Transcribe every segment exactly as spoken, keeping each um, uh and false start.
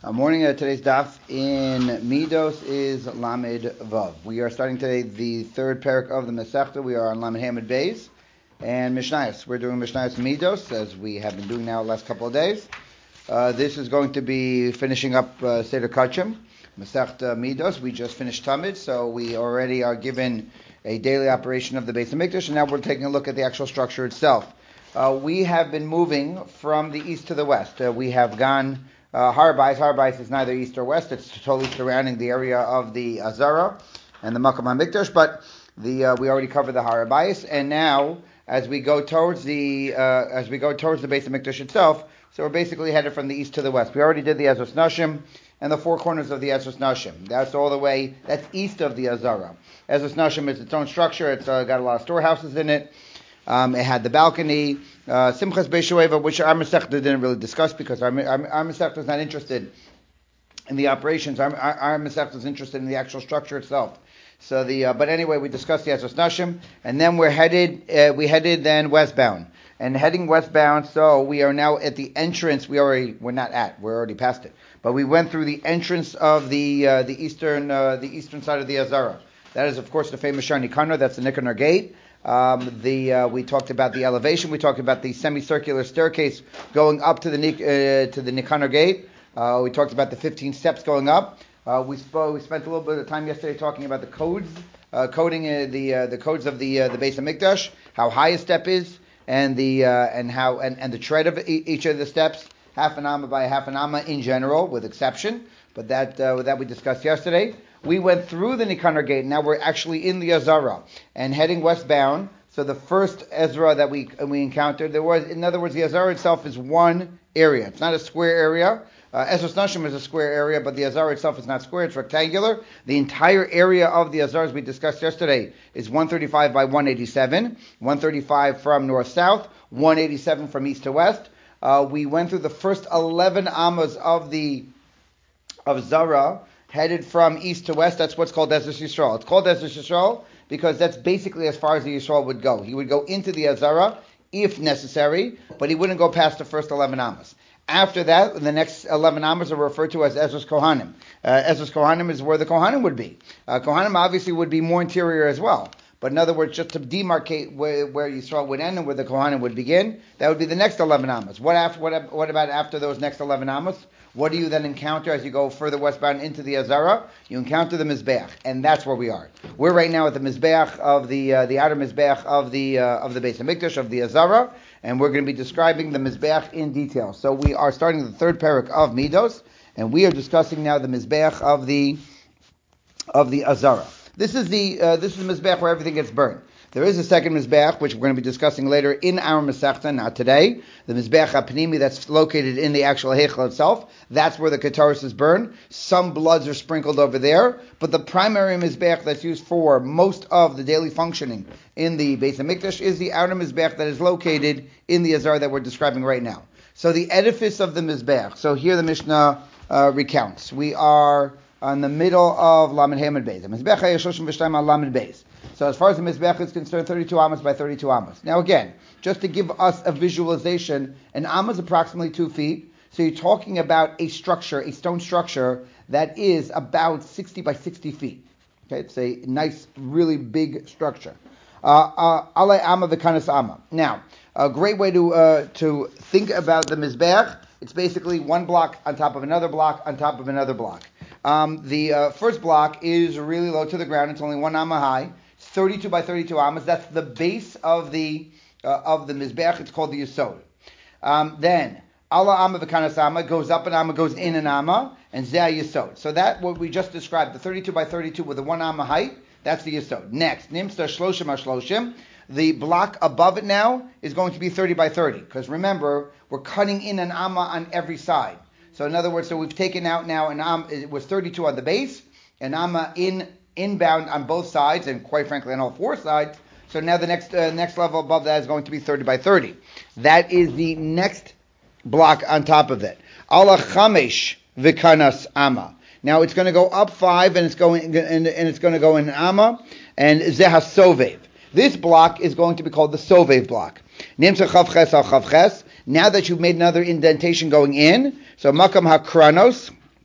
Uh, morning. Uh, today's daf in Midos is Lamed Vav. We are starting today the third parak of the Masechta. We are on Lamed Hamid Beis and Mishnayos. We're doing Mishnayos Midos as we have been doing now the last couple of days. Uh, this is going to be finishing up uh, Seder Kachim, Masechta Midos. We just finished Tamid, so we already are given a daily operation of the Beis Hamikdash, and now we're taking a look at the actual structure itself. Uh, we have been moving from the east to the west. Uh, we have gone Uh, Har Bayis. Har Bayis is neither east or west. It's totally surrounding the area of the Azara and the Makam HaMikdash, but the uh, we already covered the Har Bayis, and now as we go towards the uh, as we go towards the Beis HaMikdash itself, so we're basically headed from the east to the west. We already did the Ezras Nashim and the four corners of the Ezras Nashim. That's all the way. That's east of the Azara. Ezras Nashim is its own structure. It's uh, got a lot of storehouses in it. Um, it had the balcony, uh, Simchas Beis Shoeva, which our Masechta didn't really discuss because our, our, our Masechta is not interested in the operations. Our, our, our Masechta is interested in the actual structure itself. So the, uh, but anyway, we discussed the Ezras Nashim, and then we're headed, uh, we headed then westbound, and heading westbound. So we are now at the entrance. We already, we're not at, we're already past it, but we went through the entrance of the uh, the eastern uh, the eastern side of the Azara. That is, of course, the famous Shar Nikanor. That's the Nikanor gate. Um, the uh, we talked about the elevation. We talked about the semicircular staircase going up to the uh, to the Nikanor gate. Uh, we talked about the fifteen steps going up. Uh, we spoke. We spent a little bit of time yesterday talking about the codes, uh, coding uh, the uh, the codes of the uh, the Beis HaMikdash, how high a step is, and the uh, and how and, and the tread of each of the steps, half an amma by half an amma in general, with exception. But that uh, that we discussed yesterday. We went through the Nikanor gate. Now we're actually in the Azara and heading westbound. So the first Ezra that we we encountered, there was, in other words, the Azara itself is one area. It's not a square area. Uh, Ezras Nashim is a square area, but the Azara itself is not square. It's rectangular. The entire area of the Azara, as we discussed yesterday, is one thirty-five by one eighty-seven. one thirty-five from north-south, one eighty-seven from east to west. Uh, we went through the first eleven amas of the of Zara, headed from east to west. That's what's called Ezras Yisrael. It's called Ezras Yisrael because that's basically as far as the Yisrael would go. He would go into the Azara if necessary, but he wouldn't go past the first eleven amas. After that, the next eleven amas are referred to as Ezras Kohanim. Uh, Ezras Kohanim is where the Kohanim would be. Uh, Kohanim obviously would be more interior as well. But in other words, just to demarcate where, where Yisrael would end and where the Kohanim would begin, that would be the next eleven amas. What after? What, what about after those next eleven amas? What do you then encounter as you go further westbound into the Azara? You encounter the Mizbeach, and that's where we are. We're right now at the Mizbeach of the uh, the outer Mizbeach of the uh, of the Beis HaMikdash of the Azara, and we're going to be describing the Mizbeach in detail. So we are starting the third parak of Midos, and we are discussing now the Mizbeach of the of the Azara. This is the uh, this is the Mizbeach where everything gets burned. There is a second Mizbeach, which we're going to be discussing later in our Masechta, not today. The Mizbeach HaPnimi that's located in the actual Heichel itself. That's where the Kataris is burned. Some bloods are sprinkled over there. But the primary Mizbeach that's used for most of the daily functioning in the Beis HaMikdash is the outer Mizbeach that is located in the Azar that we're describing right now. So the edifice of the Mizbeach. So here the Mishnah uh, recounts. We are on the middle of Lamed Hamid Beis. The Mizbeach HaYeshoshim V'Shtayim Al Lamed Beis. So as far as the Mizbeach is concerned, thirty-two amas by thirty-two amas. Now again, just to give us a visualization, an amma is approximately two feet. So you're talking about a structure, a stone structure, that is about sixty by sixty feet. Okay, it's a nice, really big structure. Uh, Ale amma v'kanas amma. Now, a great way to uh, to think about the Mizbeach, it's basically one block on top of another block on top of another block. Um, the uh, first block is really low to the ground. It's only one amma high. thirty-two by thirty-two amas. That's the base of the uh, of the Mizbeach. It's called the Yesod. Um, then Allah Amma v'kanas Amma goes up an Amma, goes in an Amma, and Zeh Yesod. So that what we just described, the thirty-two by thirty-two with the one Amma height, that's the Yesod. Next, Nimsta Shloshim HaShloshim. The block above it now is going to be thirty by thirty, because remember, we're cutting in an Amma on every side. So in other words, so we've taken out now an Amma, it was thirty-two on the base, an Amma in inbound on both sides, and quite frankly on all four sides. So now the next uh, next level above that is going to be thirty by thirty. That is the next block on top of it. Allah chamesh v'kanas amma. Now it's going to go up five, and it's going and, and it's going to go in amma, and zeh sovev. This block is going to be called the sovev block. Nimsa chavches al chavches. Now that you've made another indentation going in, so makam hakranos.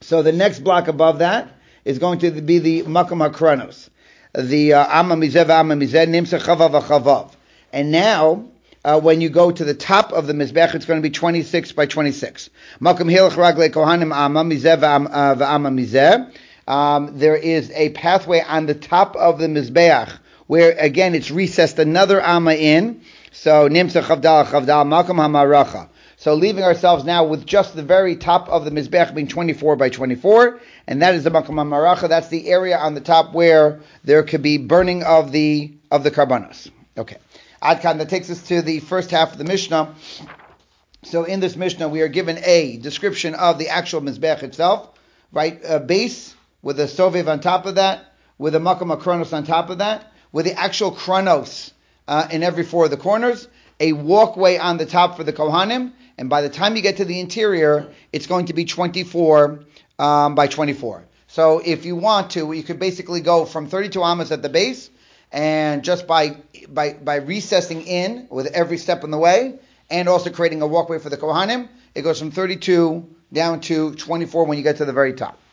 So the next block above that is going to be the Makom HaKronos. The uh, Amma Mizeh Amma Mizeh Nimsa Chavav Chavav. And now, uh, when you go to the top of the Mizbech, it's going to be twenty-six by twenty-six. Makom Hilach Ragle Kohanim Amma Mizeh Amma Mizeh. Um, there is a pathway on the top of the Mizbeach where, again, it's recessed another Amma in. So, Nimsa Chavdal Chavdal Makom HaMaracha. So, leaving ourselves now with just the very top of the Mizbeach being twenty-four by twenty-four. And that is the Makom HaMaracha. That's the area on the top where there could be burning of the of the karbanos. Okay. Adkan, that takes us to the first half of the Mishnah. So, in this Mishnah, we are given a description of the actual Mizbeach itself. Right? A base with a sovev on top of that, with a Makom HaKronos on top of that, with the actual Kronos uh, in every four of the corners, a walkway on the top for the Kohanim, and by the time you get to the interior, it's going to be twenty-four um, by twenty-four. So if you want to, you could basically go from thirty-two amas at the base, and just by by by recessing in with every step in the way, and also creating a walkway for the Kohanim, it goes from thirty-two down to twenty-four when you get to the very top.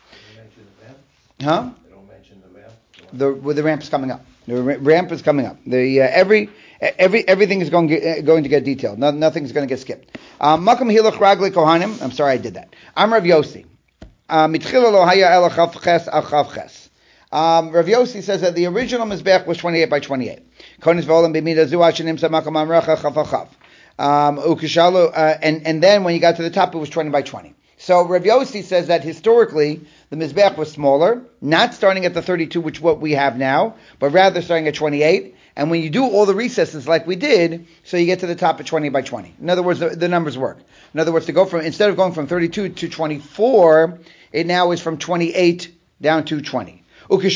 Huh? They don't mention the ramp. The well, the ramp is coming up. The ramp is coming up. The uh, every every everything is going to, going to get detailed. No, nothing's going to get skipped. Makom hilach ragle kohanim. I'm sorry, I did that. I'm Rav Yossi. Mitchila lo haya el chav ches al chav ches. Rav Yossi says that the original mizbech was twenty-eight by twenty-eight. Konis v'olam b'mida zu ashenim sa makom amrecha chav al chav. Ukishalu and and then when you got to the top, it was twenty by twenty. So Rav Yossi says that historically the Mizbech was smaller, not starting at the thirty-two, which what we have now, but rather starting at twenty-eight. And when you do all the recesses like we did, so you get to the top at twenty by twenty. In other words, the, the numbers work. In other words, to go from instead of going from thirty-two to twenty-four, it now is from twenty-eight down to twenty. Now, when the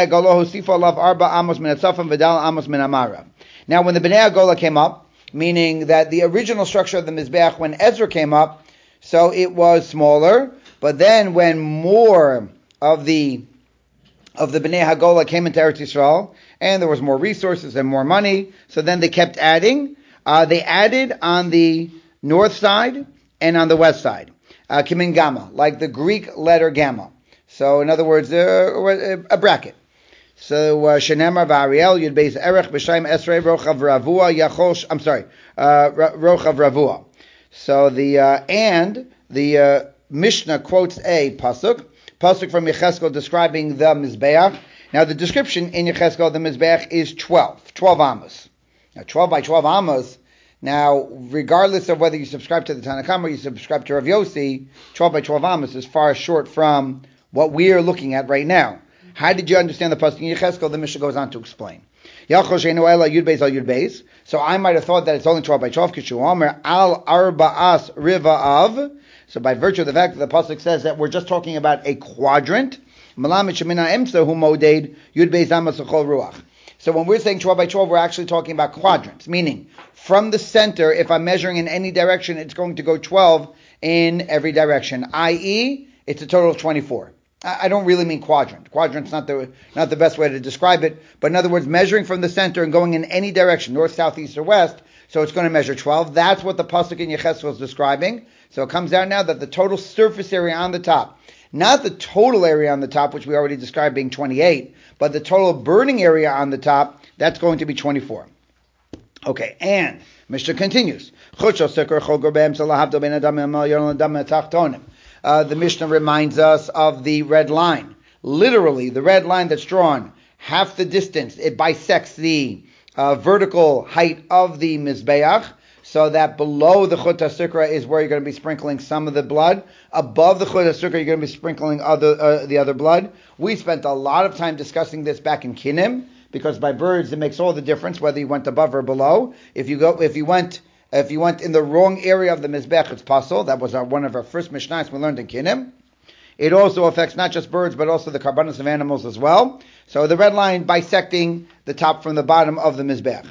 Bnei Agola came up, meaning that the original structure of the Mizbech when Ezra came up, so it was smaller, but then when more of the of the Bnei Hagola came into Eretz Yisrael, and there was more resources and more money, so then they kept adding. Uh, they added on the north side and on the west side, uh, Kimin Gamma, like the Greek letter Gamma. So in other words, uh, a bracket. So Shenemar V'Ariel Yud Beis Erech B'Shaim Esrei Rochav Ravua Yachosh. I'm sorry, uh, Rochav Ravua. So the uh, and the uh, Mishnah quotes a pasuk, pasuk from Yecheskel describing the Mizbeach. Now the description in Yecheskel the Mizbeach is twelve, twelve amos. Now twelve by twelve amos. Now regardless of whether you subscribe to the Tanna Kamma or you subscribe to Rav Yossi, twelve by twelve amos is far short from what we are looking at right now. How did you understand the pasuk in Yecheskel? The Mishnah goes on to explain. So I might have thought that it's only twelve by twelve. Al arba'as riva av. So by virtue of the fact that the pasuk says that we're just talking about a quadrant. So when we're saying twelve by twelve, we're actually talking about quadrants. Meaning, from the center, if I'm measuring in any direction, it's going to go twelve in every direction. that is, it's a total of twenty-four. I don't really mean quadrant. Quadrant's not the not the best way to describe it. But in other words, measuring from the center and going in any direction, north, south, east, or west, so it's going to measure twelve. That's what the pasuk in Yecheskel is describing. So it comes out now that the total surface area on the top, not the total area on the top, which we already described being twenty-eight, but the total burning area on the top, that's going to be twenty-four. Okay, and Mishnah continues. Uh, the Mishnah reminds us of the red line. Literally, the red line that's drawn, half the distance, it bisects the uh, vertical height of the Mizbeach, so that below the Chut HaSukra is where you're going to be sprinkling some of the blood. Above the Chut HaSukra, you're going to be sprinkling other uh, the other blood. We spent a lot of time discussing this back in Kinim, because by birds, it makes all the difference whether you went above or below. If you go, if you went... If you went in the wrong area of the Mizbech, it's pasul. That was our, one of our first Mishnahs we learned in Kinim. It also affects not just birds, but also the karbanos of animals as well. So the red line bisecting the top from the bottom of the Mizbech.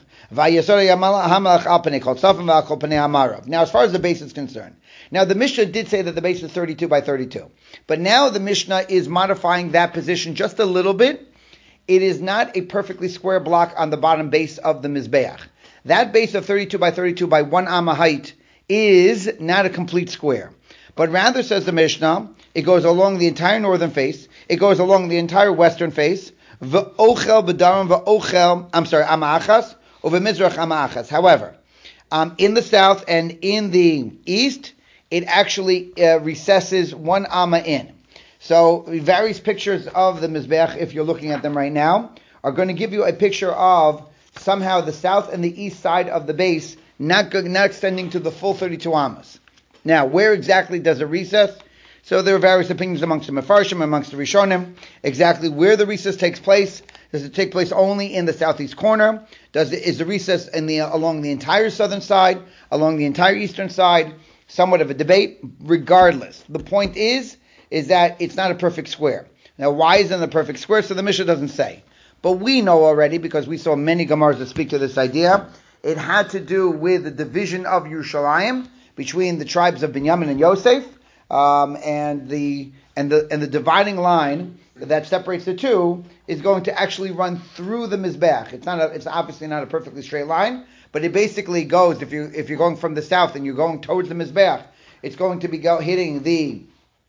Now, as far as the base is concerned, now the Mishnah did say that the base is thirty-two by thirty-two. But now the Mishnah is modifying that position just a little bit. It is not a perfectly square block on the bottom base of the Mizbeach. That base of thirty-two by thirty-two by one amma height is not a complete square. but rather, says the Mishnah, it goes along the entire northern face, it goes along the entire western face, v'ochel b'daram v'ochel, I'm sorry, amachas, or v'mizrach amachas. However, um, in the south and in the east, it actually uh, recesses one amma in. So various pictures of the Mizbeach, if you're looking at them right now, are going to give you a picture of somehow the south and the east side of the base not, not extending to the full thirty-two ammas. Now, where exactly does it recess? So there are various opinions amongst the Mefarshim, amongst the Rishonim, exactly where the recess takes place. Does it take place only in the southeast corner? Does it, is the recess in the along the entire southern side, along the entire eastern side? Somewhat of a debate. Regardless, the point is, is that it's not a perfect square. Now, why isn't it a perfect square? So the Mishnah doesn't say. But we know already, because we saw many Gemaras that speak to this idea, it had to do with the division of Yerushalayim between the tribes of Binyamin and Yosef, um, and the and the and the dividing line that separates the two is going to actually run through the Mizbeach. It's not a, it's obviously not a perfectly straight line, but it basically goes, if you if you're going from the south and you're going towards the Mizbeach, it's going to be go, hitting the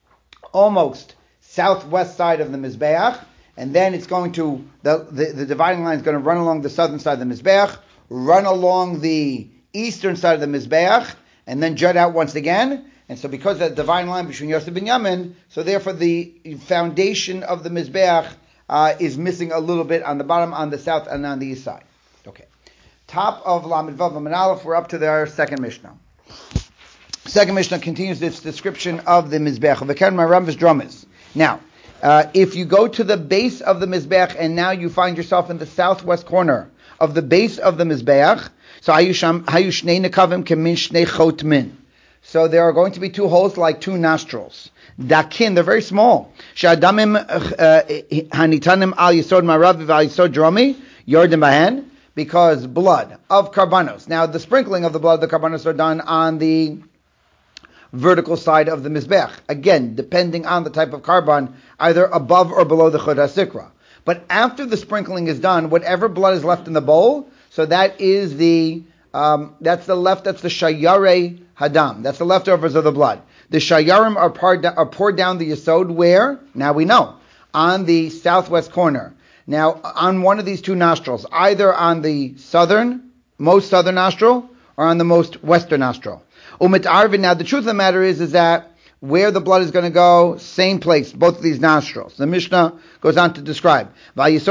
almost southwest side of the Mizbeach, and then it's going to, the, the, the dividing line is going to run along the southern side of the Mizbeach, run along the eastern side of the Mizbeach, and then jut out once again. And so because of the dividing line between Yosef and Binyamin, so therefore the foundation of the Mizbeach uh, is missing a little bit on the bottom, on the south and on the east side. Okay. Top of Lamed Vav Lamed Aleph, we're up to their second Mishnah. Second Mishnah continues its description of the Mizbeach. V'ken Maram v'Zdromis. Now, uh, if you go to the base of the Mizbeach and now you find yourself in the southwest corner of the base of the Mizbeach, so hayu shnei nekavim kemin shnei chotmin. So there are going to be two holes like two nostrils. Dakin, they're very small. Shadamim hanitanim al yisod marav v'al yisod dromi yordim bahen, because blood of karbanos. Now the sprinkling of the blood of the karbanos are done on the vertical side of the Mizbeach. Again, depending on the type of carbon, either above or below the Chod HaSikra. But after the sprinkling is done, whatever blood is left in the bowl, so that is the, um, that's the left, that's the Shayare Hadam. That's the leftovers of the blood. The Shayarim are poured, are poured down the Yesod where? Now we know. On the southwest corner. Now, on one of these two nostrils, either on the southern, most southern nostril, or on the most western nostril. Umit Arvin, now the truth of the matter is, is that where the blood is going to go, same place, both of these nostrils. The Mishnah goes on to describe. So it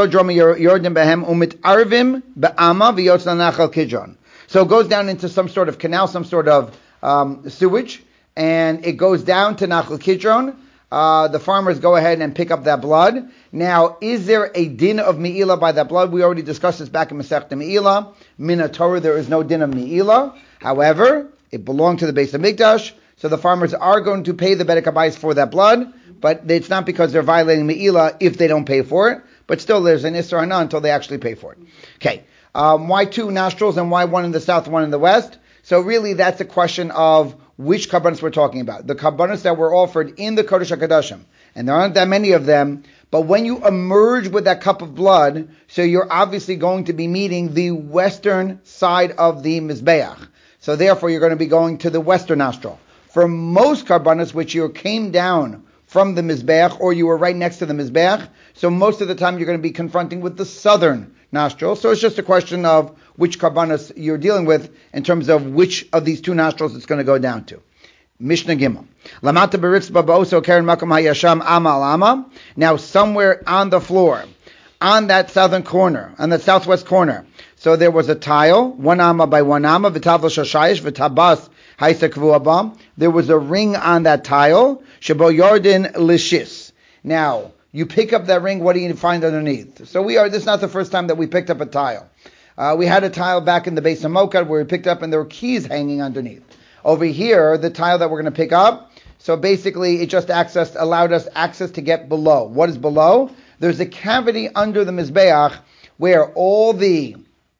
goes down into some sort of canal, some sort of um, sewage, and it goes down to Nachal Kidron. Uh, the farmers go ahead and pick up that blood. Now, is there a din of Me'ilah by that blood? We already discussed this back in Masechta Me'ilah. Min Torah, there is no din of Me'ilah. However, it belonged to the Beis Hamikdash, so the farmers are going to pay the Bedek HaBayis for that blood, but it's not because they're violating Me'ilah if they don't pay for it, but still there's an Isser Hana until they actually pay for it. Okay, um, why two nostrils and why one in the south, one in the west? So really that's a question of which karbanos we're talking about. The karbanos that were offered in the Kodesh HaKadoshim, and there aren't that many of them, but when you emerge with that cup of blood, so you're obviously going to be meeting the western side of the Mizbeach. So therefore, you're going to be going to the western nostril. For most karbanos, which you came down from the Mizbeach, or you were right next to the Mizbeach, so most of the time you're going to be confronting with the southern nostril. So it's just a question of which karbanos you're dealing with in terms of which of these two nostrils it's going to go down to. Mishnah Gimel. Lamata beritzba ba'oso keren makom hayasham amal ama. Now somewhere on the floor, on that southern corner, on the southwest corner, so there was a tile, one amma by one amma, v'tavla shashayish, v'tabas haisa kvuabam. There was a ring on that tile, shabo yordin lishis. Now, you pick up that ring, what do you find underneath? So we are, this is not the first time that we picked up a tile. Uh, we had a tile back in the base of Mokad where we picked up and there were keys hanging underneath. Over here, the tile that we're going to pick up, so basically it just accessed, allowed us access to get below. What is below? There's a cavity under the Mizbeach where all the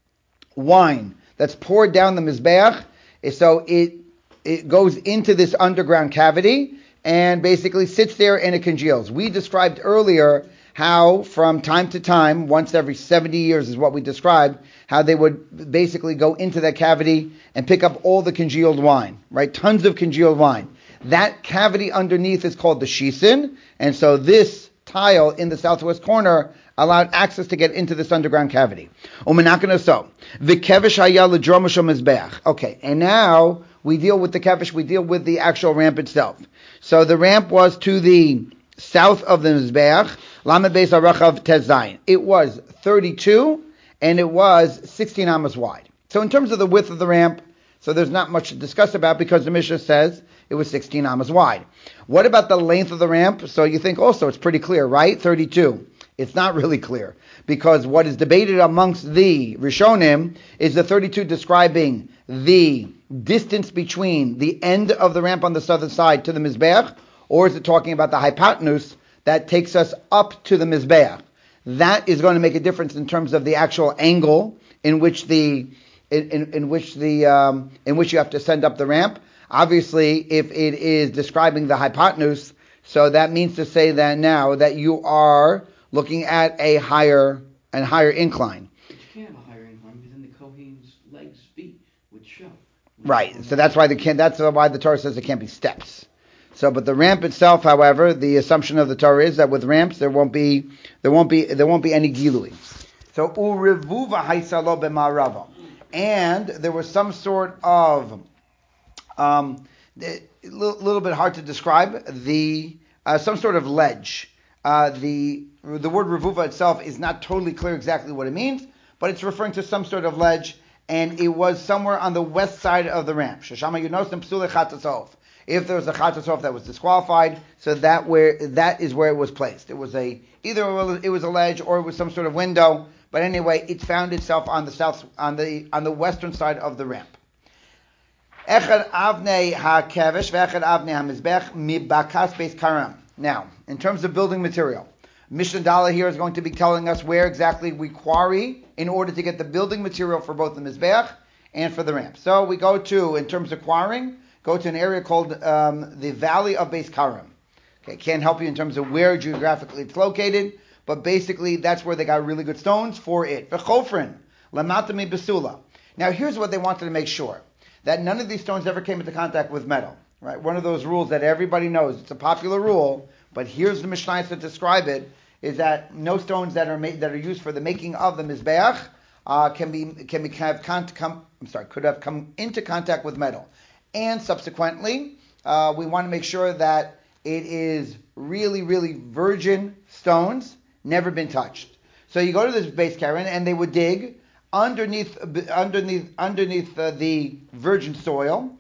wine that's poured down the Mizbeach, so it it goes into this underground cavity and basically sits there and it congeals. We described earlier how from time to time, once every seventy years is what we described, how they would basically go into that cavity and pick up all the congealed wine, right? Tons of congealed wine. That cavity underneath is called the shisin, and so this tile in the southwest corner allowed access to get into this underground cavity. Okay, and now we deal with the kevish, we deal with the actual ramp itself. So the ramp was to the south of the Mizbeach, Lamed Beis Arachav Tezayin. It was thirty-two, and it was sixteen amas wide. So in terms of the width of the ramp, so there's not much to discuss about because the Mishnah says it was sixteen amas wide. What about the length of the ramp? So you think also it's pretty clear, right? thirty-two. It's not really clear because what is debated amongst the Rishonim is the thirty-two describing the distance between the end of the ramp on the southern side to the Mizbeach, or is it talking about the hypotenuse that takes us up to the Mizbeach? That is going to make a difference in terms of the actual angle in which the in, in, in which the um, in which you have to send up the ramp. Obviously, if it is describing the hypotenuse, so that means to say that now that you are looking at a higher and higher incline. But you can't have a higher incline because then the Kohen's legs, feet would show. Right. So that's why the can that's why the Torah says it can't be steps. So, but the ramp itself, however, the assumption of the Torah is that with ramps there won't be there won't be there won't be any gilui. So urevuva haisalo b'ma'arava, and there was some sort of um, a little, little bit hard to describe the uh, some sort of ledge. Uh, the the word revuva itself is not totally clear exactly what it means, but it's referring to some sort of ledge, and it was somewhere on the west side of the ramp. Sheshama yunosim psule chatasov. If there was a chatasov that was disqualified, so that where that is where it was placed. It was a either it was a ledge or it was some sort of window, but anyway, it found itself on the south on the on the western side of the ramp. Echad avnei hakevesh ve'echad avnei hamizbech mibakas beis karam. Now, in terms of building material, Mishnah Dala here is going to be telling us where exactly we quarry in order to get the building material for both the Mizbeach and for the ramp. So we go to, in terms of quarrying, go to an area called um, the Valley of Beis Karam. Okay, can't help you in terms of where geographically it's located, but basically that's where they got really good stones for it. V'chofrin, lamatami besula. Now here's what they wanted to make sure, that none of these stones ever came into contact with metal. Right, one of those rules that everybody knows. It's a popular rule, but here's the Mishnah to describe it: is that no stones that are made that are used for the making of the mizbeach uh, can be can be have con- come. I'm sorry, could have come into contact with metal, and subsequently, uh, we want to make sure that it is really, really virgin stones, never been touched. So you go to this base Karen, and they would dig underneath underneath underneath uh, the virgin soil.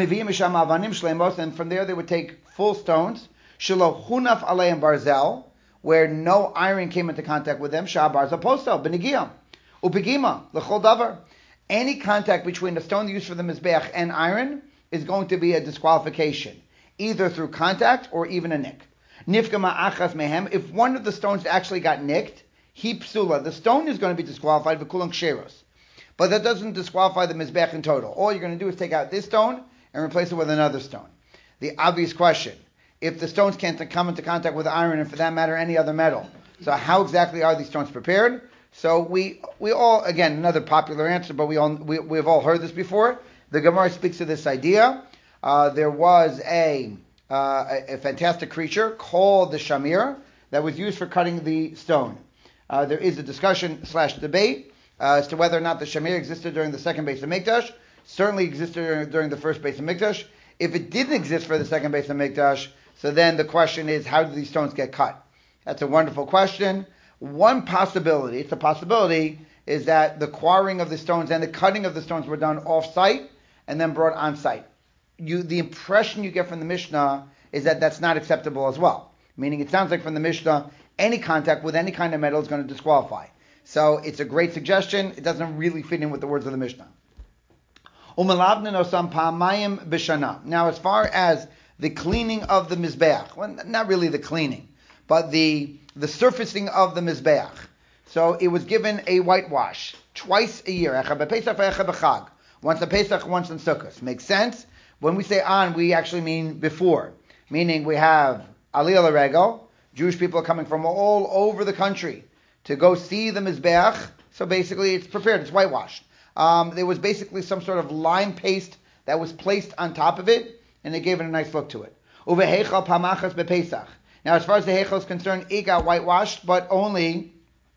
And from there they would take full stones, shelo hunaf aleim barzel, where no iron came into contact with them, shah barzel postel, benigia, upigima, lechol davar. Any contact between the stone used for the mizbeach and iron is going to be a disqualification, either through contact or even a nick. Nifkama achas mehem, if one of the stones actually got nicked, he psula, the stone is going to be disqualified, v'kulang sheros. But that doesn't disqualify the mizbeach in total. All you're going to do is take out this stone and replace it with another stone. The obvious question, if the stones can't come into contact with iron, and for that matter any other metal, so how exactly are these stones prepared? So we we all, again, another popular answer, but we all we, we've all heard this before. The Gemara speaks of this idea. Uh, there was a, uh, a a fantastic creature called the shamir that was used for cutting the stone. Uh, there is a discussion slash debate uh, as to whether or not the shamir existed during the second Beis Hamikdash. Certainly existed during, during the first Beis Hamikdash. If it didn't exist for the second Beis Hamikdash, so then the question is, how do these stones get cut? That's a wonderful question. One possibility, it's a possibility, is that the quarrying of the stones and the cutting of the stones were done off-site and then brought on-site. You, the impression you get from the Mishnah is that that's not acceptable as well. Meaning it sounds like from the Mishnah, any contact with any kind of metal is going to disqualify. So it's a great suggestion. It doesn't really fit in with the words of the Mishnah. Now, as far as the cleaning of the mizbeach, well, not really the cleaning, but the the surfacing of the mizbeach. So it was given a whitewash twice a year, once on Pesach, once on Sukkot. Makes sense? When we say on, we actually mean before, meaning we have Aliyah L'Regel. Jewish people are coming from all over the country to go see the mizbeach. So basically, it's prepared, it's whitewashed. Um, there was basically some sort of lime paste that was placed on top of it, and it gave it a nice look to it. Uvehechal pamachas bepesach. Now, as far as the heichal is concerned, it got whitewashed, but only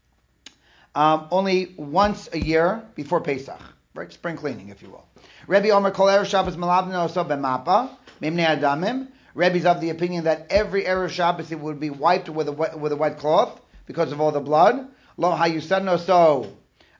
um, only once a year before Pesach, right? Spring cleaning, if you will. Rebbe Omer Kol Erev Shabbos Malabno Oso B'Mapa Mimnei Adamim. Rebbe's of the opinion that every Erev Shabbos it would be wiped with a wet, with a wet cloth because of all the blood. Lo Hayusan Oso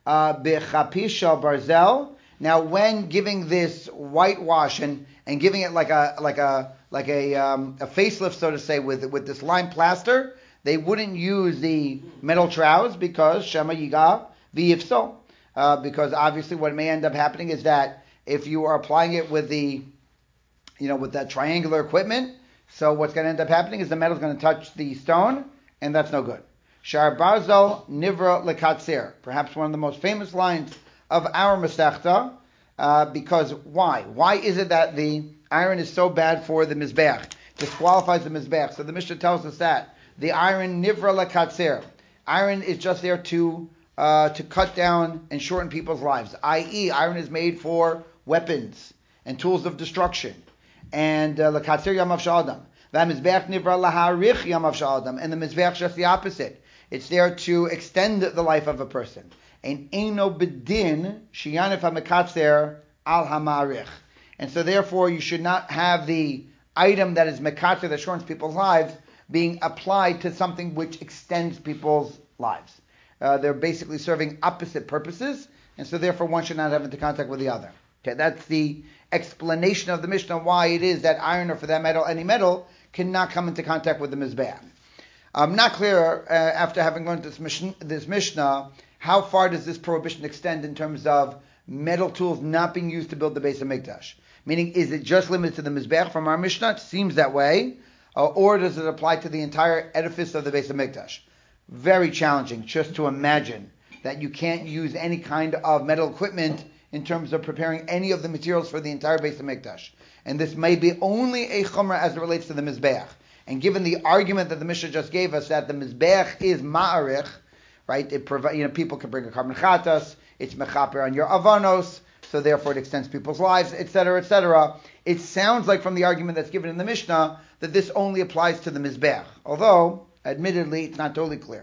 B'Chapisha Barzel. Now, when giving this whitewash and, and giving it like a like a like a um, a facelift, so to say, with with this lime plaster, they wouldn't use the metal trowels because Shema Yiga V'Yifso. Uh, because obviously, what may end up happening is that if you are applying it with the, you know, with that triangular equipment, so what's going to end up happening is the metal is going to touch the stone, and that's no good. Shar Barzel Nivra Lekatzir, perhaps one of the most famous lines of our Masechta, uh, because why? Why is it that the iron is so bad for the Mizbeach? Disqualifies the Mizbeach. So the Mishnah tells us that the iron Nivra Lekatzir, iron is just there to uh, to cut down and shorten people's lives, that is, iron is made for weapons and tools of destruction. And Lekatzir Yamav Sha'adam. V'Mizbeach Nivra Laharich Yamav Sha'adam. And the Mizbeach is just the opposite. It's there to extend the life of a person. And Eino Bedin Shiyanif HaMekatzer Al HaMarich. And so therefore you should not have the item that is Mekatzer, that shortens people's lives, being applied to something which extends people's lives. Uh, they're basically serving opposite purposes, and so therefore one should not have into contact with the other. Okay, that's the explanation of the Mishnah why it is that iron, or for that metal, any metal, cannot come into contact with the Mizbeach. I'm not clear, uh, after having learned this Mishnah, this Mishnah, how far does this prohibition extend in terms of metal tools not being used to build the Beis HaMikdash? Meaning, is it just limited to the Mizbeach from our Mishnah? It seems that way. Uh, or does it apply to the entire edifice of the Beis HaMikdash? Very challenging just to imagine that you can't use any kind of metal equipment in terms of preparing any of the materials for the entire Beis HaMikdash. And this may be only a chumrah as it relates to the Mizbeach. And given the argument that the Mishnah just gave us, that the Mizbeach is ma'arich, right? It provi- you know, people can bring a carbon chatas, it's mechaper on your avanos, so therefore it extends people's lives, et cetera, et cetera. It sounds like from the argument that's given in the Mishnah that this only applies to the Mizbeach. Although, admittedly, it's not totally clear.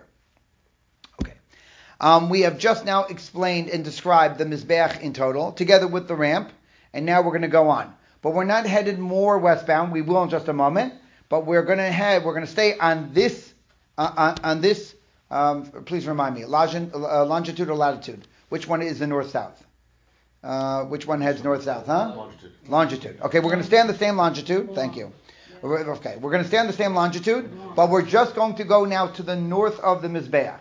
Okay. Um, we have just now explained and described the Mizbeach in total, together with the ramp, and now we're going to go on. But we're not headed more westbound. We will in just a moment. But we're going to head, we're going to stay on this, uh, on, on this, um, please remind me, longitude, uh, longitude or latitude? Which one is the north-south? Uh, which one heads north-south, huh? Longitude. Longitude. Okay, we're going to stay on the same longitude. Thank you. Okay, we're going to stay on the same longitude, but we're just going to go now to the north of the Mizbeach.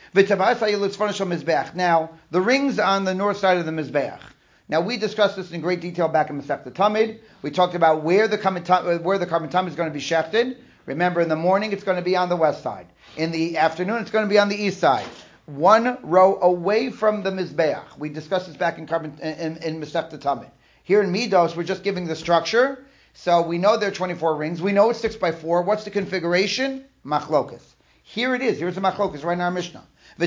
Now, the rings on the north side of the Mizbeach. Now, we discussed this in great detail back in Masechta Tamid. We talked about where the Karban where the Karban Tamid is going to be shechted. Remember, in the morning, it's going to be on the west side. In the afternoon, it's going to be on the east side. One row away from the Mizbeach. We discussed this back in Karban, in, in Masechta Tamid. Here in Midos, we're just giving the structure. So we know there are twenty-four rings. We know it's six by four. What's the configuration? Machlokas. Here it is. Here's the Machlokas right in our Mishnah.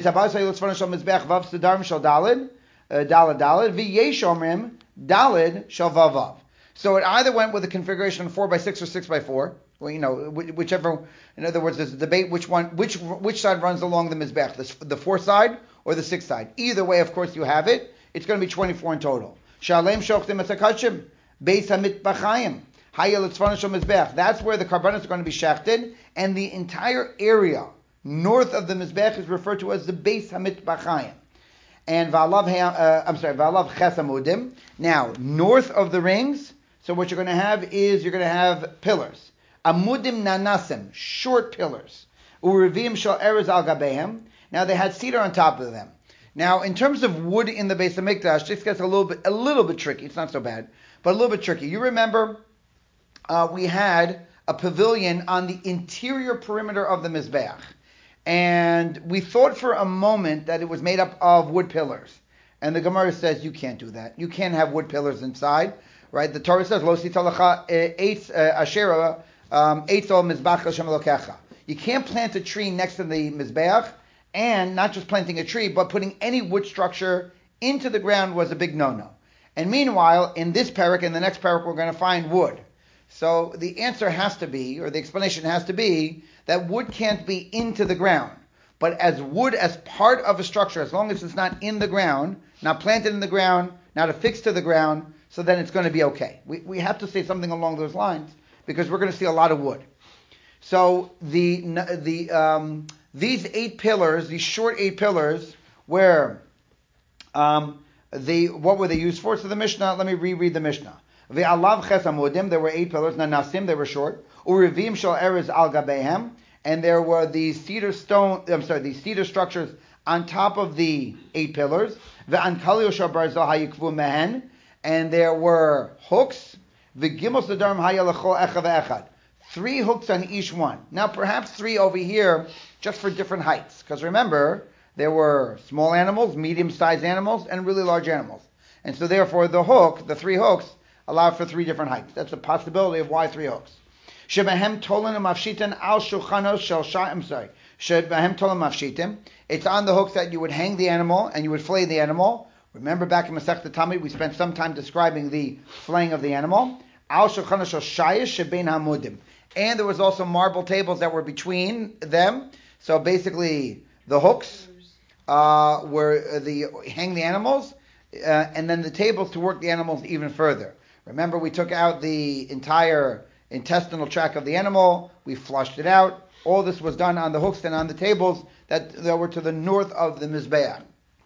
Dalad Dalad, V'yesh omrim Dalad shel Vavav. So it either went with a configuration of four by six or six by four. Well, you know, whichever. In other words, there's a debate which one, which which side runs along the Mizbech, the, the four side or the six side. Either way, of course, you have it. It's going to be twenty-four in total. Shalem shochtim etzakachim beis hamit b'chaim hayel etzvana shel Mizbech. That's where the karbanos are going to be shechted, and the entire area north of the Mizbech is referred to as the beis hamit b'chaim. And Va'alav, uh, I'm sorry, Va'alav Chesamudim. Now, north of the rings, so what you're going to have is you're going to have pillars. Amudim Nanasim, short pillars. Urivim Shal Erez Al Gabehem. Now, they had cedar on top of them. Now, in terms of wood in the Beis HaMikdash, this gets a little bit, a little bit tricky. It's not so bad, but a little bit tricky. You remember, uh, we had a pavilion on the interior perimeter of the Mizbeach. And we thought for a moment that it was made up of wood pillars. And the Gemara says, you can't do that. You can't have wood pillars inside, right? The Torah says, Lo sitalacha eitz asherah eitzel mizbach Hashem Elokecha. You can't plant a tree next to the Mizbeach, and not just planting a tree, but putting any wood structure into the ground was a big no-no. And meanwhile, in this parak, in the next parak, we're going to find wood. So the answer has to be, or the explanation has to be, that wood can't be into the ground. But as wood as part of a structure, as long as it's not in the ground, not planted in the ground, not affixed to the ground, so then it's going to be okay. We, we have to say something along those lines because we're going to see a lot of wood. So the the um, these eight pillars, these short eight pillars, where um, the what were they used for? So the Mishnah, let me reread the Mishnah. Ve'alav ches amudim, there were eight pillars. Nanasim, they were short. Urivim shel erez al gabehem, and there were these cedar stone. I'm sorry, these cedar structures on top of the eight pillars. Ve'an kalio shel barzal hayikvu mehen, and there were hooks. Ve'gimel sedarim haya lechol echad ve'echad. Three hooks on each one. Now, perhaps three over here, just for different heights. Because remember, there were small animals, medium-sized animals, and really large animals. And so therefore, the hook, the three hooks, allow for three different heights. That's a possibility of why three hooks. Shebahem tolen mafshitin al shulchanos shel shai. I'm sorry. Shebahem tolen mafshitim. It's on the hooks that you would hang the animal and you would flay the animal. Remember, back in Masechta Tamid, we spent some time describing the flaying of the animal. Al shulchanos shel shayish shebein hamudim. And there was also marble tables that were between them. So basically, the hooks uh, were the hang the animals, uh, and then the tables to work the animals even further. Remember, we took out the entire intestinal tract of the animal. We flushed it out. All this was done on the hooks and on the tables that, that were to the north of the Mizbeach.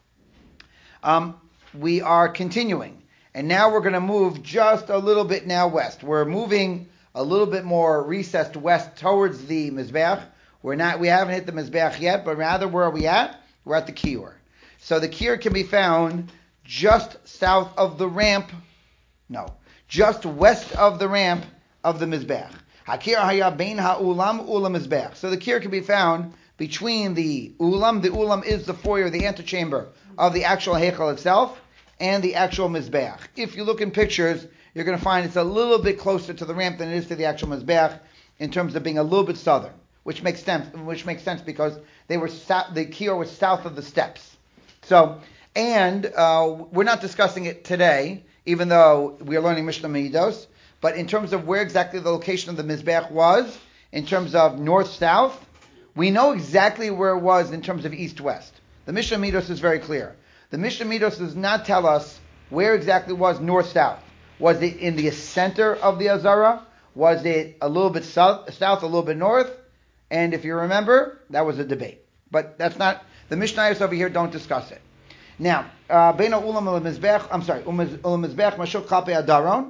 Um, we are continuing. And now we're going to move just a little bit now west. We're moving a little bit more recessed west towards the Mizbeach. We're not, we haven't hit the Mizbeach yet, but rather where are we at? We're at the Kior. So the Kior can be found just south of the ramp. No, just west of the ramp of the Mizbeach. Hakir haya bein ha'ulam ulam Mizbeach. So the Kior can be found between the ulam. The ulam is the foyer, the antechamber of the actual Heichal itself, and the actual Mizbeach. If you look in pictures, you're going to find it's a little bit closer to the ramp than it is to the actual Mizbeach in terms of being a little bit southern, which makes sense. Which makes sense because they were so, the Kior was south of the steps. So, and uh, we're not discussing it today, even though we are learning Mishnah Midos. But in terms of where exactly the location of the Mizbeach was, in terms of north-south, we know exactly where it was in terms of east-west. The Mishnah Midos is very clear. The Mishnah Midos does not tell us where exactly it was north-south. Was it in the center of the Azara? Was it a little bit south, south, a little bit north? And if you remember, that was a debate. But that's not, the Mishnayos over here don't discuss it. Now, Beina Ulam Ul Mizbeach, I'm sorry, Ul Mizbeach Mashuk Kape Adaron.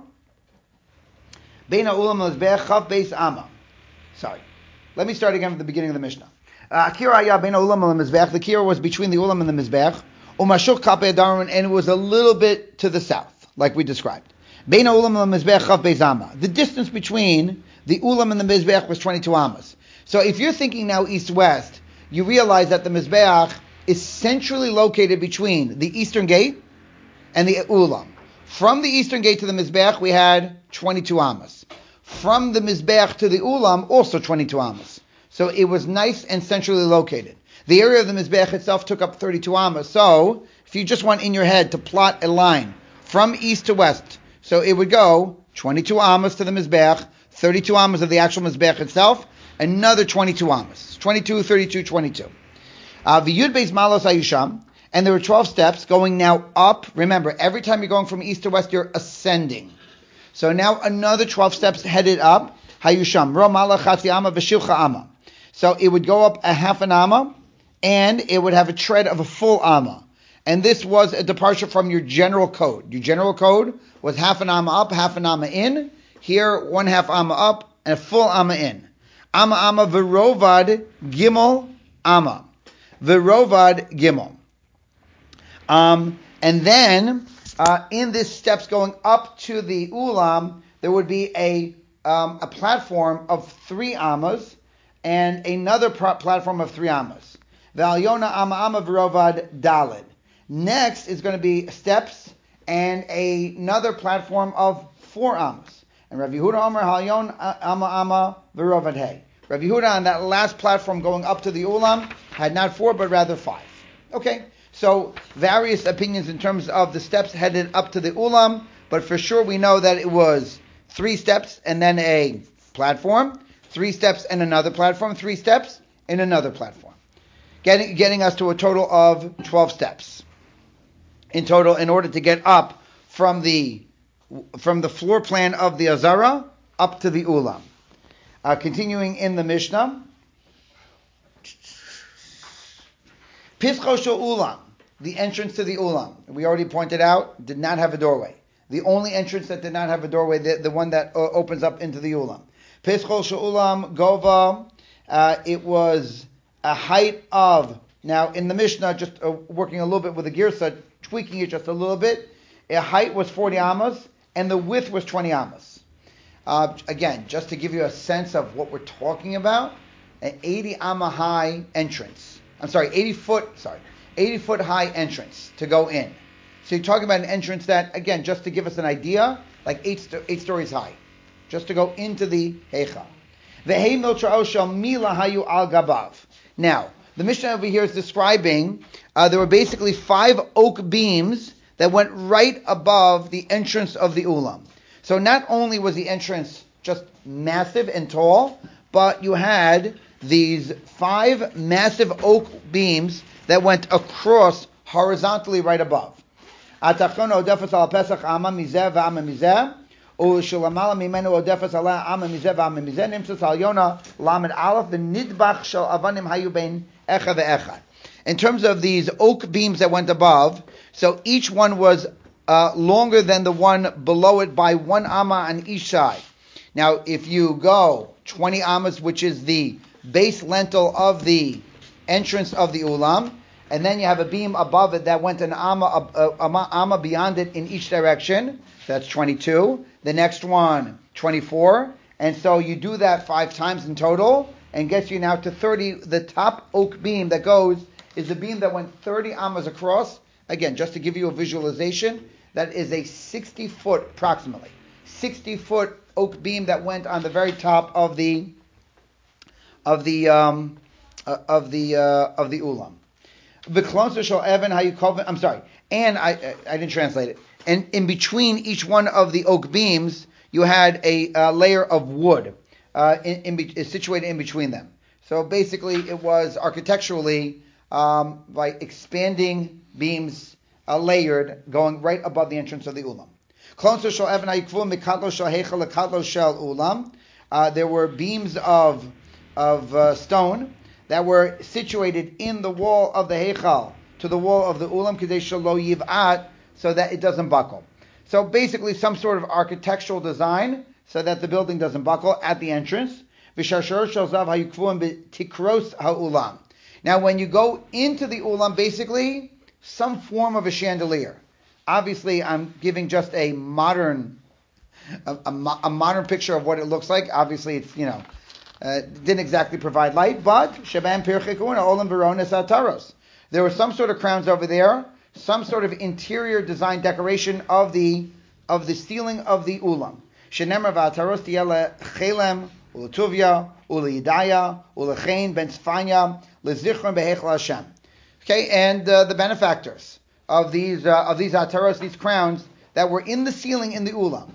Beina Ulam Ul Mizbeach Chav Beis Amma. Sorry. Let me start again from the beginning of the Mishnah. Akira Aya Beina Ulam Ul Mizbeach. The Kira was between the Ulam and the Mizbeach. Umashuk Kape Adaron, and it was a little bit to the south, like we described. Beina Ulam Ul Mizbeach Chav Beis Amma. The distance between the Ulam and the Mizbeach was twenty-two Ammas. So if you're thinking now east-west, you realize that the Mizbeach is centrally located between the eastern gate and the Ulam. From the eastern gate to the Mizbeach, we had twenty-two Ammas. From the Mizbeach to the Ulam, also twenty-two Ammas. So it was nice and centrally located. The area of the Mizbeach itself took up thirty-two Ammas. So if you just want in your head to plot a line from east to west, so it would go twenty-two Ammas to the Mizbeach, thirty-two Ammas of the actual Mizbeach itself, another twenty-two Ammas. twenty-two, thirty-two, twenty-two. Uh, the Yud Beis Malos Ayusham, and there were twelve steps going now up. Remember, every time you're going from east to west, you're ascending. So now another twelve steps headed up. Hayusham, Ro Mala Chatzi Amma V'Shilcha Amma. So it would go up a half an Amma, and it would have a tread of a full Amma. And this was a departure from your general code. Your general code was half an Amma up, half an Amma in. Here, one half Amma up, and a full Amma in. Amma Amma V'Rovad Gimel Amma. V'Rovad Gimel. Um, and then, uh, in this steps going up to the Ulam, there would be a um, a platform of three Ammas and another pro- platform of three Ammas. V'Alyona Amma Amma V'Rovad Daled. Next is going to be steps and a, another platform of four Ammas. And Rav Yehuda Omer Halyon Amma Amma V'Rovad Hey. Rav Yehuda on that last platform going up to the Ulam had not four but rather five. Okay. So, various opinions in terms of the steps headed up to the Ulam, but for sure we know that it was three steps and then a platform, three steps and another platform, three steps and another platform. Getting, getting us to a total of twelve steps in total in order to get up from the from the floor plan of the Azara up to the Ulam. Uh, continuing in the Mishnah, Pischo Shel Ulam, the entrance to the Ulam, we already pointed out, did not have a doorway. The only entrance that did not have a doorway, the, the one that uh, opens up into the Ulam. Pischo Shel Ulam Gova, uh, it was a height of, now in the Mishnah, just uh, working a little bit with the Girsa, tweaking it just a little bit, a height was forty amas, and the width was twenty amas. Uh, again, just to give you a sense of what we're talking about, an eighty amma high entrance. I'm sorry, eighty foot, sorry, eighty foot high entrance to go in. So you're talking about an entrance that, again, just to give us an idea, like eight sto- eight stories high, just to go into the Heichal. V'hei miltra'o shel mila hayu al gabav. Now, the Mishnah over here is describing, uh, there were basically five oak beams that went right above the entrance of the Ulam. So not only was the entrance just massive and tall, but you had these five massive oak beams that went across horizontally right above. Atachon odefas al pesach ama mizeh v'ama mizeh, u'shulamala mimenu odefas ala ama mizeh v'ama mizeh, nimtzas al yona lamed aleph v'nidbach shel avanim hayu bein echa ve'echad. In terms of these oak beams that went above, so each one was uh, longer than the one below it by one amma on each side. Now, if you go twenty ammas, which is the base lintel of the entrance of the ulam, and then you have a beam above it that went an amma, a, a, a amma beyond it in each direction, that's twenty-two. The next one, twenty-four. And so you do that five times in total, and gets you now to thirty. The top oak beam that goes is a beam that went thirty ammas across. Again, just to give you a visualization, that is a sixty foot, approximately, sixty foot oak beam that went on the very top of the of the um, uh, of the uh, of the ulam. I'm sorry, and I I didn't translate it. And in between each one of the oak beams, you had a uh, layer of wood uh, in, in, situated in between them. So basically, it was architecturally um, by expanding beams uh, layered, going right above the entrance of the ulam. Uh, there were beams of of uh, stone that were situated in the wall of the heichal to the wall of the ulam, kadei shelo yiv'at, so that it doesn't buckle. So basically, some sort of architectural design so that the building doesn't buckle at the entrance. Now, when you go into the ulam, basically some form of a chandelier. Obviously, I'm giving just a modern, a, a, a modern picture of what it looks like. Obviously, it's, you know, uh, didn't exactly provide light, but Shaban Pirchikun Olam Veronis Ataros. There were some sort of crowns over there, some sort of interior design decoration of the of the ceiling of the ulam. Shenemar v'ataros tiyele chelem uletuvia uleyidaya ulechein ben tzfanya lezichron behechel Hashem. Okay, and uh, the benefactors of these uh, of these ataros, these crowns that were in the ceiling in the ulam.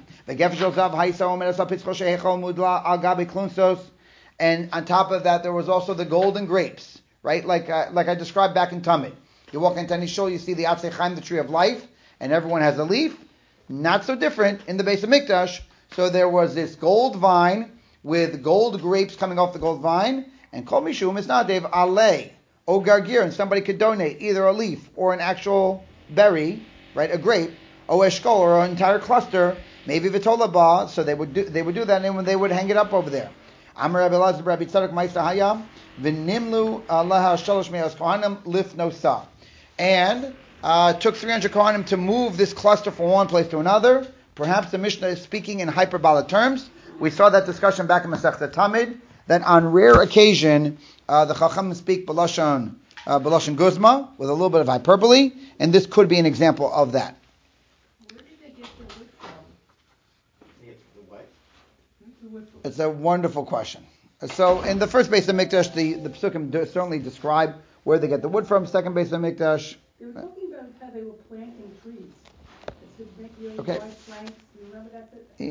And on top of that, there was also the golden grapes, right? Like uh, like I described back in Tamid. You walk into any shul, you see the Atzei Chaim, the tree of life, and everyone has a leaf. Not so different in the base of Mikdash. So there was this gold vine with gold grapes coming off the gold vine, and Kol Mishum is Nadev Alei O Gargir, and somebody could donate either a leaf or an actual berry, right, a grape, O Eshkol, or an entire cluster, maybe Vitola Ba. So they would do they would do that, and they would hang it up over there. Amar Rabbi Elazar Rabbi Tzadok Ma'aseh Hayam v'nimlu Laha Shalosh Me'as Kohanim Lifnosa. And uh, took three hundred Kohanim to move this cluster from one place to another. Perhaps the Mishnah is speaking in hyperbolic terms. We saw that discussion back in Masechta Tamid, that on rare occasion, uh, the Chacham speak B'lashon, uh, B'lashon Guzma, with a little bit of hyperbole, and this could be an example of that. Where did they get the wood from? The what? The wood from? It's a wonderful question. So in the first base of Mikdash, the, the Pesukim do, certainly describe where they get the wood from. Second base of Mikdash. They were talking about how they were planting trees. It's to make really Okay. wide planks. Do you remember that? Yeah,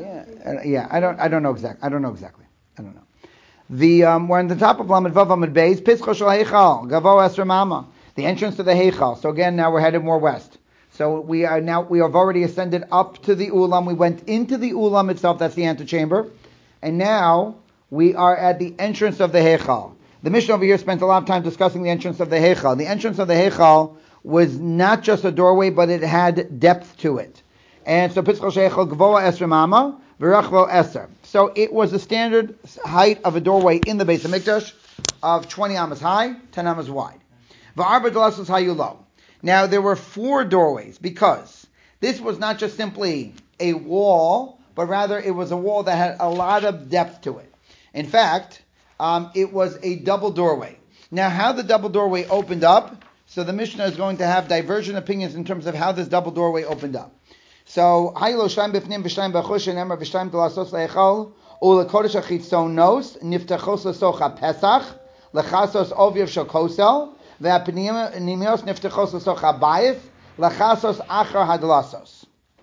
uh, yeah, I don't, I don't know exactly. I don't know exactly. I don't know. The um, we're on the top of Lamed Vav Amud Beis. Pischa shel Heichal Gavo Esrei Mama. The entrance to the Heichal. So again, now we're headed more west. So we are now we have already ascended up to the Ulam. We went into the Ulam itself. That's the antechamber, and now we are at the entrance of the Heichal. The Mishnah over here spent a lot of time discussing the entrance of the Heichal. The entrance of the Heichal was not just a doorway, but it had depth to it. And so Pischa shel Heichal Gavo Esrei Mama V'Rachvo Eser. So it was the standard height of a doorway in the Beis Hamikdash of twenty amas high, ten amas wide. V'arba dalasos hayulo. Now there were four doorways because this was not just simply a wall, but rather it was a wall that had a lot of depth to it. In fact, um, it was a double doorway. Now how the double doorway opened up, so the Mishnah is going to have divergent opinions in terms of how this double doorway opened up. So, haylo shtaim b'fnim v'shtaim b'chush shenemar v'shtaim t'lasos leichal u'lekodesh achitzonos niftachos l'socha pesach lechasos ovyev shel kosel ve'apnimios niftachos l'socha bayis lechasos achar hadlasos.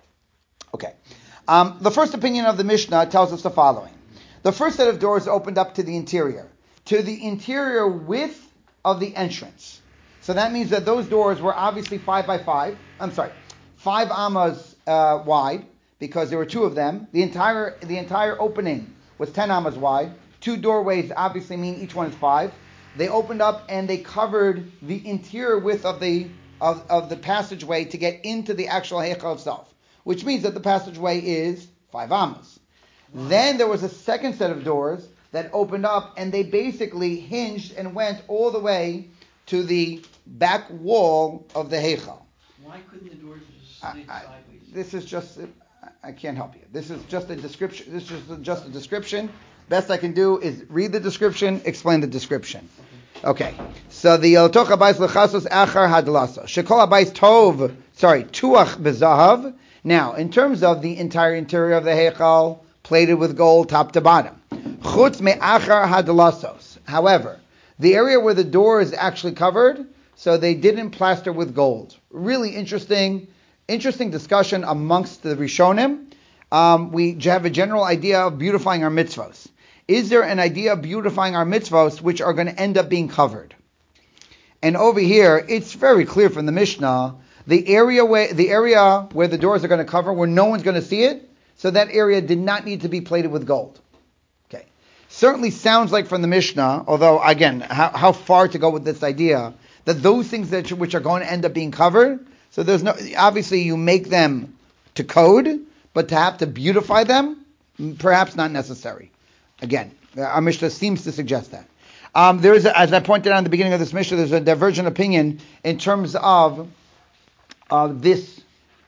Okay. Um, the first opinion of the Mishnah tells us the following. The first set of doors opened up to the interior, to the interior width of the entrance. So that means that those doors were obviously five by five. I'm sorry, five amas uh, wide, because there were two of them. The entire the entire opening was ten amas wide. Two doorways obviously mean each one is five. They opened up and they covered the interior width of the of, of the passageway to get into the actual Heichal itself, which means that the passageway is five amas. Wow. Then there was a second set of doors that opened up and they basically hinged and went all the way to the back wall of the Heichal. Why couldn't the doors just slid sideways? This is just, I can't help you. This is just a description. This is just, just a description. Best I can do is read the description, explain the description. Okay. So the Toch Habayis lechasos achar hadlaso. Shekol Habayis tov, sorry, tuach bezahav. Now, in terms of the entire interior of the Heichal, plated with gold top to bottom. Chutz me achar hadlasos. However, the area where the door is actually covered, so they didn't plaster with gold. Really interesting. Interesting discussion amongst the Rishonim. Um, we have a general idea of beautifying our mitzvos. Is there an idea of beautifying our mitzvos which are going to end up being covered? And over here, it's very clear from the Mishnah, the area where the area where the doors are going to cover, where no one's going to see it, so that area did not need to be plated with gold. Okay, certainly sounds like from the Mishnah, although again, how, how far to go with this idea that those things that which are going to end up being covered. So there's no, obviously you make them to code, but to have to beautify them, perhaps not necessary. Again, our Mishnah seems to suggest that. Um, there is, a, as I pointed out in the beginning of this Mishnah, there's a divergent opinion in terms of uh, this,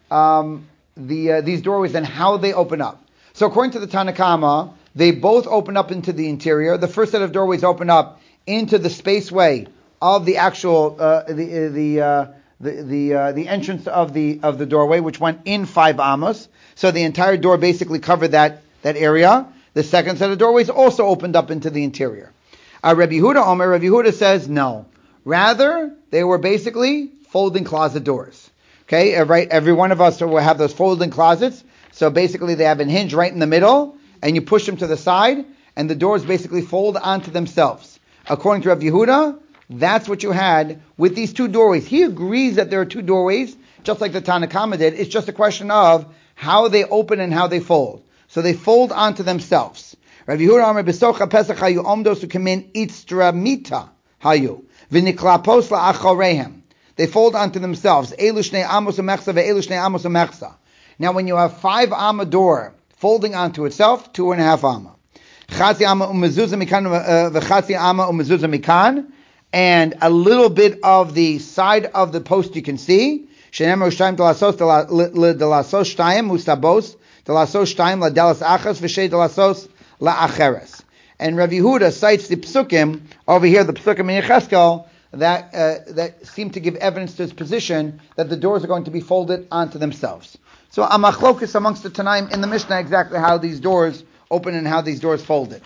um, the uh, these doorways and how they open up. So according to the Tanna Kama, they both open up into the interior. The first set of doorways open up into the spaceway of the actual uh, the the uh, the the, uh, the entrance of the of the doorway, which went in five amos. So the entire door basically covered that that area. The second set of doorways also opened up into the interior. Uh, Rabbi Yehuda Omer, Rabbi Yehuda says no. Rather, they were basically folding closet doors. Okay, uh, right? Every one of us will have those folding closets. So basically, they have a hinge right in the middle, and you push them to the side, and the doors basically fold onto themselves. According to Rabbi Yehuda, that's what you had with these two doorways. He agrees that there are two doorways, just like the Tanna Kama did. It's just a question of how they open and how they fold. So they fold onto themselves. Rabbi Yehuda Amar Besocha Pesach Hayu Omdos Ukemin Itzramita Hayu V'Niklapos LaAchorehem. They fold onto themselves. Elu Shnei Amos Umechsa ve'Elu Shnei Amos Umechsa. Now, when you have five amma door folding onto itself, two and a half amma. Chatzi amma umezuzah mikan v'chatzi amma umezuzah mikan. And a little bit of the side of the post you can see. Shenemar shtayim delasos delasos shtayim mustabos delasos shtayim ladelas achas v'shei delasos la'acheres. And Rav Yehuda cites the psukim over here, the psukim in Yecheskel, that uh, that seem to give evidence to his position that the doors are going to be folded onto themselves. So a machlokus amongst the Tanaim in the Mishnah exactly how these doors open and how these doors folded.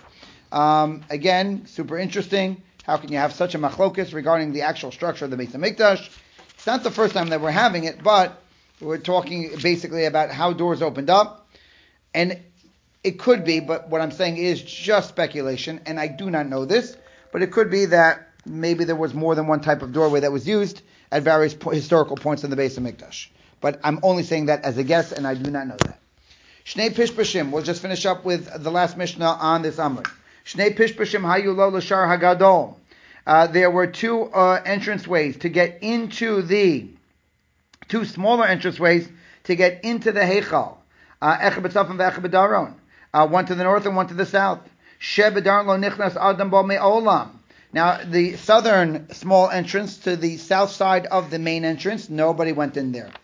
Um, again, super interesting. How can you have such a machlokus regarding the actual structure of the Beis Hamikdash? It's not the first time that we're having it, but we're talking basically about how doors opened up. And it could be, but what I'm saying is just speculation, and I do not know this, but it could be that maybe there was more than one type of doorway that was used at various po- historical points in the Beis Hamikdash. But I'm only saying that as a guess, and I do not know that. Shnei Pishpashim. We'll just finish up with the last Mishnah on this Amr. Shnei Pishpashim hayu lo l'shar hagadol. Uh, there were two uh, entrance ways to get into the, two smaller entrance ways to get into the Heichal. Echad b'tzafon ve'echad b'daron. Uh, one to the north and one to the south. She b'daron lo nichnas adam bo me'olam. Now, the southern small entrance to the south side of the main entrance, nobody went in there.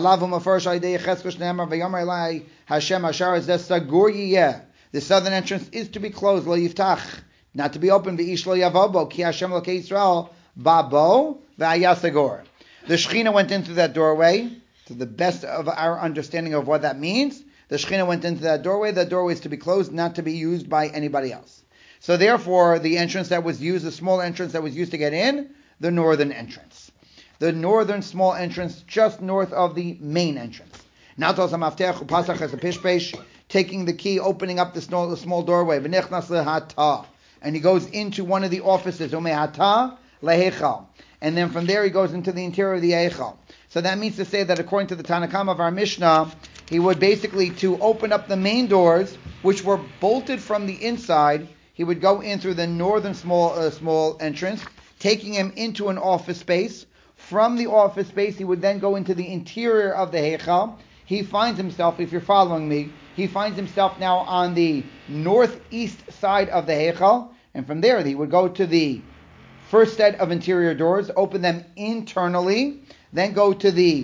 The southern entrance is to be closed, lo yiftach, not to be open, v'ish lo yavobo, ki Hashem lokei Yisrael, babo v'ayasagor. The Shekhinah went into that doorway, to the best of our understanding of what that means. The Shekhinah went into that doorway. That doorway is to be closed, not to be used by anybody else. So therefore, the entrance that was used, the small entrance that was used to get in, the northern entrance. The northern small entrance, just north of the main entrance. Now tells Hamaftech upasach as a pishpesh, taking the key, opening up the small, the small doorway. V'nichnas lehata, and he goes into one of the offices. Umehata lehechal, and then from there he goes into the interior of the eichal. So that means to say that according to the Tanakam of our Mishnah, he would basically, to open up the main doors, which were bolted from the inside, he would go in through the northern small uh, small entrance, taking him into an office space. From the office space, he would then go into the interior of the Heichal. He finds himself, if you're following me, he finds himself now on the northeast side of the Heichal, and from there he would go to the first set of interior doors, open them internally, then go to the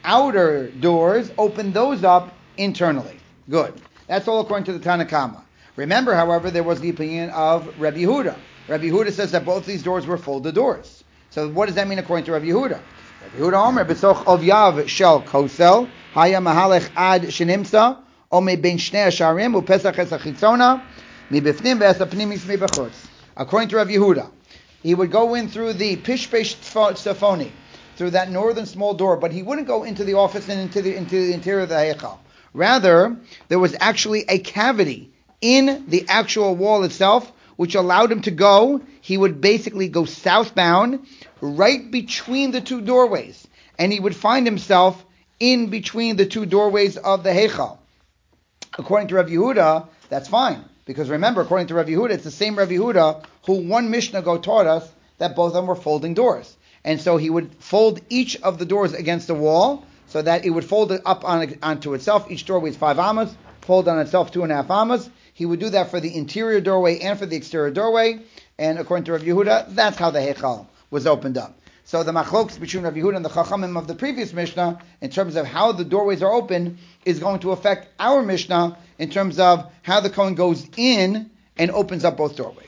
outer doors, open those up internally. Good. That's all according to the Tanakama. Remember, however, there was the opinion of Rabbi Yehuda. Rabbi Yehuda says that both these doors were folded doors. So what does that mean according to Rabbi Yehuda? Rabbi Yehuda Omer, B'soch ovyav shel kosel, haya mahalech ad shenimsa, ome ben shnei hasharim, upesach es hachitzona, mibifnim ve'es hapnimis mibachutz. According to Rabbi Yehuda, he would go in through the pishpesh tzafoni, through that northern small door, but he wouldn't go into the office and into the, into the interior of the Heichal. Rather, there was actually a cavity in the actual wall itself, which allowed him to go. He would basically go southbound, right between the two doorways, and he would find himself in between the two doorways of the Heichal. According to Rav Yehuda, that's fine, because remember, according to Rav Yehuda, it's the same Rav Yehuda who one Mishnah ago taught us that both of them were folding doors. And so he would fold each of the doors against the wall, so that it would fold it up on, onto itself. Each doorway is five amas, fold on itself two and a half amas. He would do that for the interior doorway and for the exterior doorway. And according to Rav Yehuda, that's how the Heichal was opened up. So the machlokes between Rav Yehuda and the Chachamim of the previous Mishnah, in terms of how the doorways are open, is going to affect our Mishnah in terms of how the Kohen goes in and opens up both doorways.